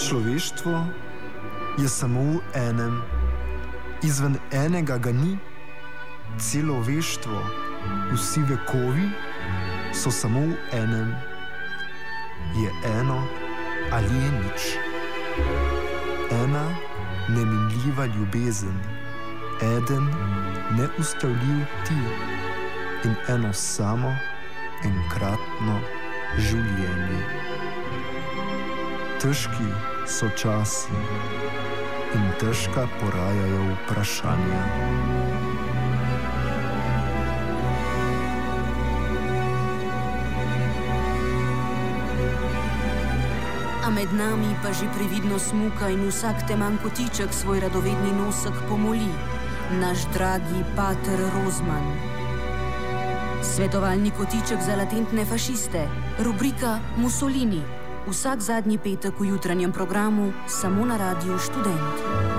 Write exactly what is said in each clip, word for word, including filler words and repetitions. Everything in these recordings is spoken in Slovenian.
Človeštvo je samo v enem, izven enega ga ni, celo veštvo, vsi vekovi so samo v enem, je eno ali je nič. Ena neminljiva ljubezen, eden neustavljiv ti in eno samo enkratno življenje. Težki so časi in težka porajajo vprašanja. A med nami pa že previdno smuka in vsak teman kotiček svoj radovedni nosek pomoli, naš dragi pater Rozman. Svetovalni kotiček za latentne fašiste, rubrika Mussolini. Vsak zadnji petek v jutranjem programu samo na Radiu Študent.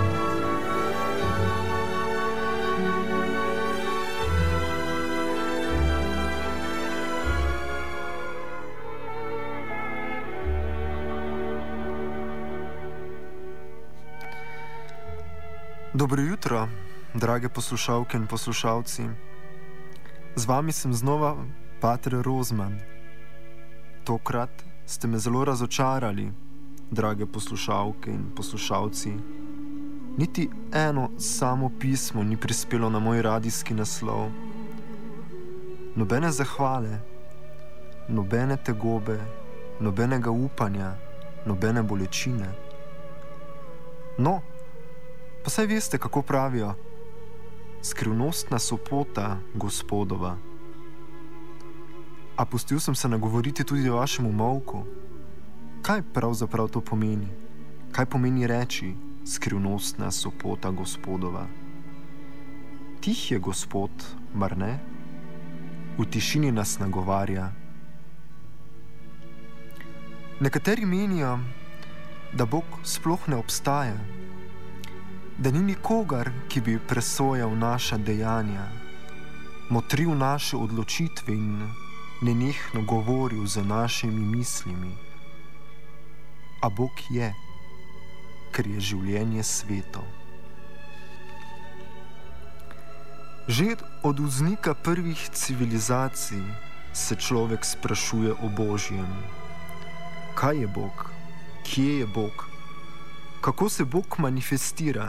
Dobro jutro, drage poslušalke in poslušalci. Z vami sem znova pater Rozman. Tokrat ste me zelo razočarali, drage poslušalke in poslušalci. Niti eno samo pismo ni prispelo na moj radijski naslov. Nobene zahvale, nobene tegobe, nobenega upanja, nobene bolečine. No, pa saj veste, kako pravijo, skrivnostna sopota Gospodova. A pustil sem se nagovoriti tudi o vašemu molku? Kaj pravzaprav to pomeni? Kaj pomeni reči skrivnostna sopota Gospodova? Tih je Gospod, mar ne? V tišini nas nagovarja. Nekateri menijo, da Bog sploh ne obstaja, da ni nikogar, ki bi presojal naša dejanja, motril naše odločitve in nenehno govoril za našimi mislimi. A Bog je, ker je življenje sveto. Že od vznika prvih civilizacij se človek sprašuje o Božjem. Kaj je Bog? Kje je Bog? Kako se Bog manifestira?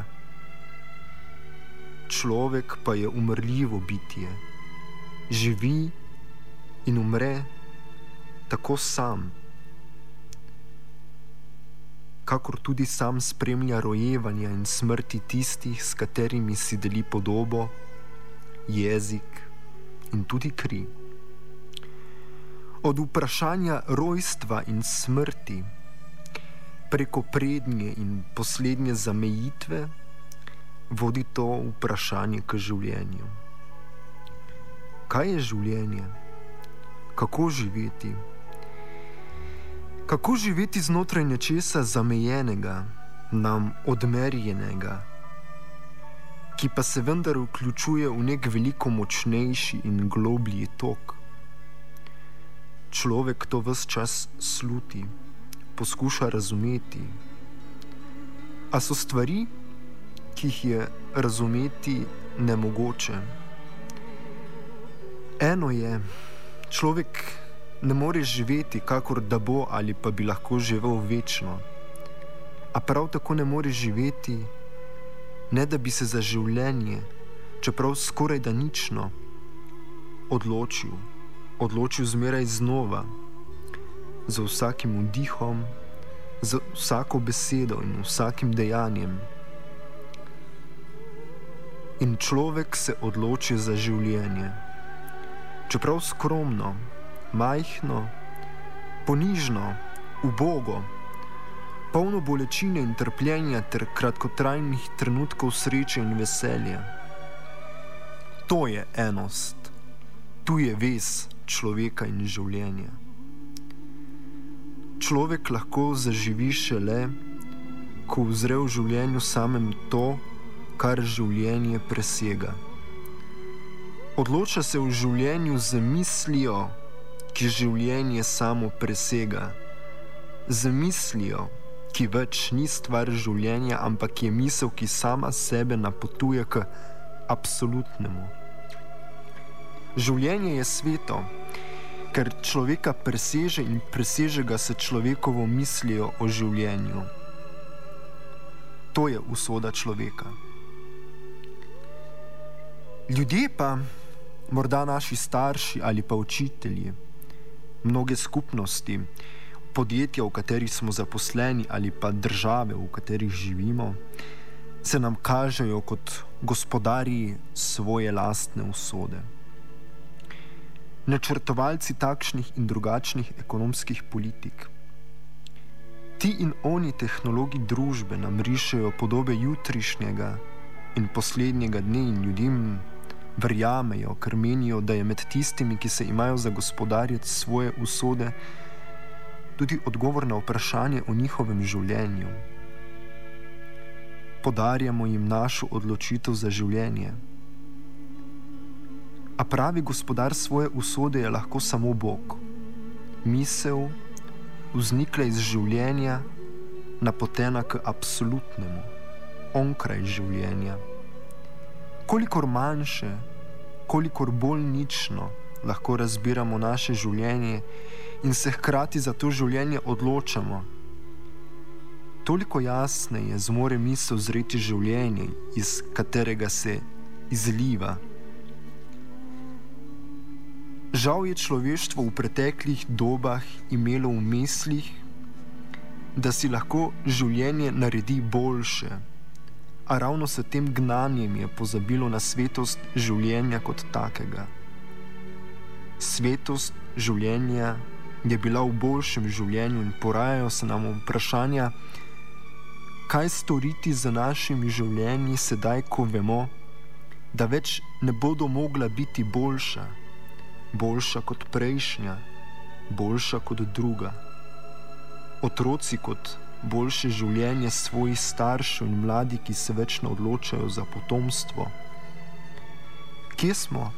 Človek pa je umrljivo bitje. Živi in umre tako sam, kakor tudi sam spremlja rojevanja in smrti tistih, s katerimi si deli podobo, jezik in tudi kri. Od vprašanja rojstva in smrti, preko prednje in poslednje zamejitve, vodi to vprašanje k življenju. Kaj je življenje? Kako živeti? Kako živeti znotraj nečesa zamejenega, nam odmerjenega, ki pa se vendar vključuje v nek veliko močnejši in globlji tok? Človek to ves čas sluti, poskuša razumeti. A so stvari, ki jih je razumeti nemogoče. Eno je, človek ne more živeti, kakor da bo ali pa bi lahko živel večno. A prav tako ne more živeti, ne da bi se za življenje, čeprav skoraj da nično, odločil, odločil zmeraj znova, z vsakim vdihom, z vsako besedo in vsakim dejanjem. In človek se odloči za življenje. Čeprav skromno, majhno, ponižno, ubogo, polno bolečine in trpljenja ter kratkotrajnih trenutkov sreče in veselja. To je enost, tu je vez človeka in življenja. Človek lahko zaživi šele, ko uzre v življenju samem to, kar življenje presega. Odloča se v življenju z mislijo, ki življenje samo presega, z mislijo, ki več ni stvar življenja, ampak je misel, ki sama sebe napotuje k absolutnemu. Življenje je sveto, ker človeka preseže in preseže ga se človekovo mislijo o življenju. To je usoda človeka. Ljudje pa, morda naši starši ali pa učitelji, mnoge skupnosti, podjetja, v katerih smo zaposleni, ali pa države, v katerih živimo, se nam kažejo kot gospodarji svoje lastne usode. Načrtovalci takšnih in drugačnih ekonomskih politik. Ti in oni tehnologi družbe nam rišejo podobe jutrišnjega in poslednjega dne in ljudem verjamejo, ker menijo, da je med tistimi, ki se imajo za gospodarjec svoje usode, tudi odgovor na vprašanje o njihovem življenju. Podarjamo jim našo odločitev za življenje. A pravi gospodar svoje usode je lahko samo Bog. Misel, vznikla iz življenja, napotena k absolutnemu, onkraj življenja. Kolikor manjše, kolikor bolj nično lahko razbiramo naše življenje in se hkrati za to življenje odločamo, toliko jasneje zmore misel zreti življenje, iz katerega se izliva. Žal je človeštvo v preteklih dobah imelo v mislih, da si lahko življenje naredi boljše, a ravno s tem gnanjem je pozabilo na svetost življenja kot takega. Svetost življenja je bila v boljšem življenju in porajajo se nam vprašanja, kaj storiti z našimi življenji sedaj, ko vemo, da več ne bodo mogla biti boljša, boljša kot prejšnja, boljša kot druga. Otroci kot boljše življenje svojih staršev in mladi, ki se več ne odločajo za potomstvo. Kje smo?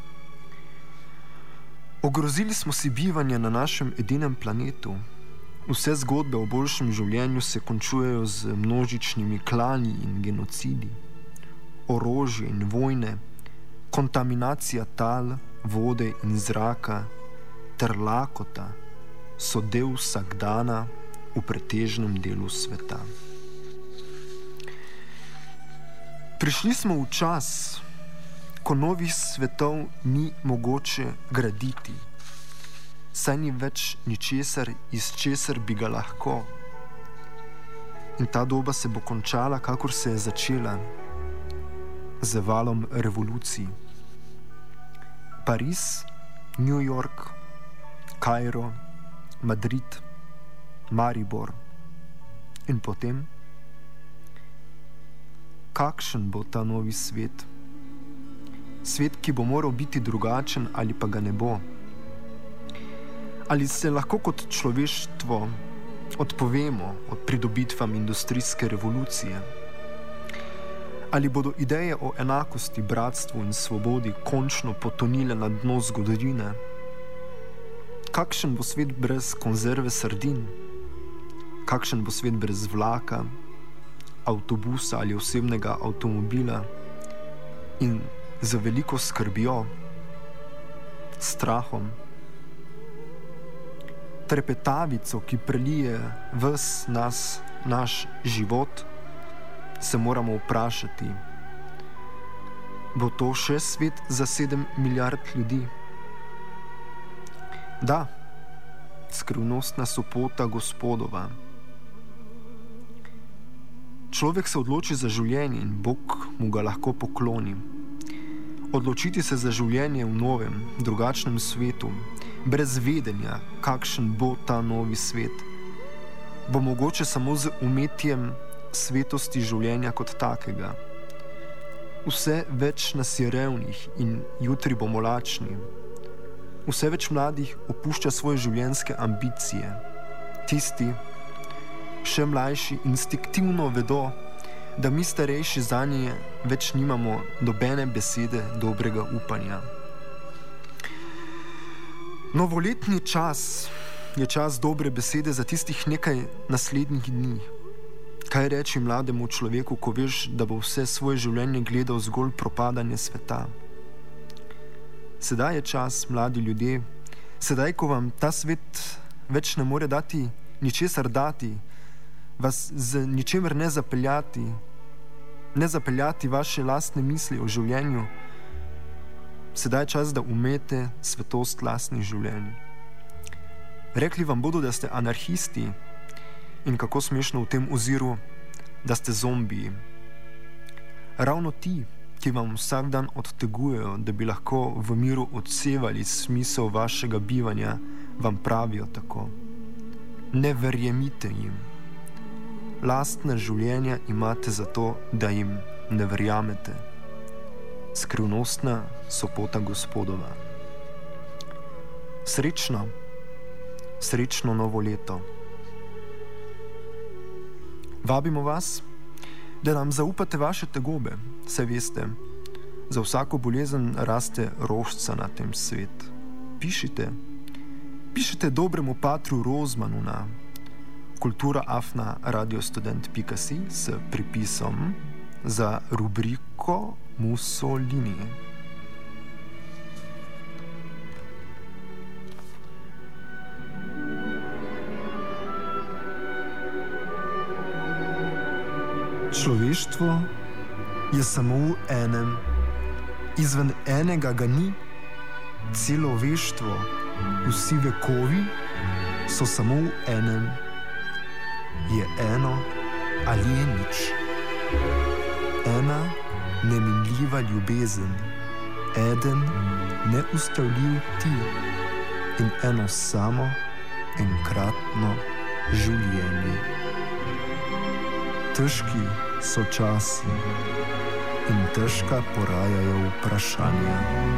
Ogrozili smo si bivanje na našem edinem planetu. Vse zgodbe o boljšem življenju se končujejo z množičnimi klani in genocidi, orožje in vojne, kontaminacija tal, vode in zraka ter lakota so del vsakdana v pretežnem delu sveta. Prišli smo v čas, ko novih svetov ni mogoče graditi, saj ni več ničesar, iz česar bi ga lahko. In ta doba se bo končala, kakor se je začela, z valom revolucij. Pariz, New York, Kairo, Madrid, Maribor. In potem? Kakšen bo ta novi svet? Svet, ki bo moral biti drugačen ali pa ga ne bo? Ali se lahko kot človeštvo odpovemo od pridobitvam industrijske revolucije? Ali bodo ideje o enakosti, bratstvu in svobodi končno potonile na dno zgodovine? Kakšen bo svet brez konzerve sardin? Kakšen bo svet brez vlaka, avtobusa ali osebnega avtomobila? In z veliko skrbjo, strahom, trepetavico, ki prelije ves nas, naš život, se moramo vprašati, bo to še svet za sedem milijard ljudi? Da, skrivnostna sopota Gospodova. Človek se odloči za življenje in Bog mu ga lahko pokloni. Odločiti se za življenje v novem, drugačnem svetu, brez vedenja, kakšen bo ta novi svet, bo mogoče samo z umetjem svetosti življenja kot takega. Vse več nas je revnih in jutri bomo lačni. Vse več mladih opušča svoje življenjske ambicije. Tisti, še mlajši, instinktivno vedo, da mi starejši zanje več nimamo nobene besede dobrega upanja. Novoletni čas je čas dobre besede za tistih nekaj naslednjih dni. Kaj reči mlademu človeku, ko veš, da bo vse svoje življenje gledal zgolj propadanje sveta? Sedaj je čas, mladi ljudje, sedaj, ko vam ta svet več ne more dati, ničesar dati, vas z ničemer ne zapeljati, ne zapeljati vaše lastne misli o življenju, sedaj je čas, da umete svetost lastnih življenj. Rekli vam bodo, da ste anarhisti in kako smešno v tem oziru, da ste zombiji. Ravno ti, ki vam vsak dan odtegujejo, da bi lahko v miru odsevali smisel vašega bivanja, vam pravijo tako. Ne verjemite jim. Lastna življenja imate zato, da jim ne verjamete. Skrivnostna sopota Gospodova. Srečno, srečno novo leto. Vabimo vas, da nam zaupate vaše tegobe, saj veste, za vsako bolezen raste rožca na tem svet. Pišite, pišite dobremu patru Rozmanu na kultura afna radiostudent pika si s pripisom za rubriko Mussolini. Človeštvo je samo v enem, izven enega ga ni, celo veštvo, vsi vekovi so samo v enem, je eno ali je nič. Ena neminljiva ljubezen, eden neustavljiv ti in eno samo enkratno življenje. Težki so časi in težka porajajo vprašanja.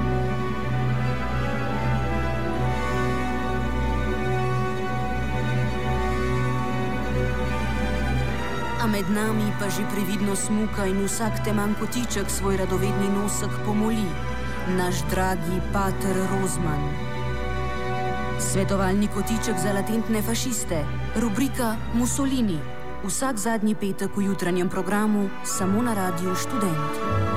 A med nami pa že previdno smuka in vsak teman kotiček svoj radovedni nosek pomoli, naš dragi pater Rozman. Svetovalni kotiček za latentne fašiste, rubrika Mussolini. Vsak zadnji petek v jutranjem programu samo na Radiu Študent.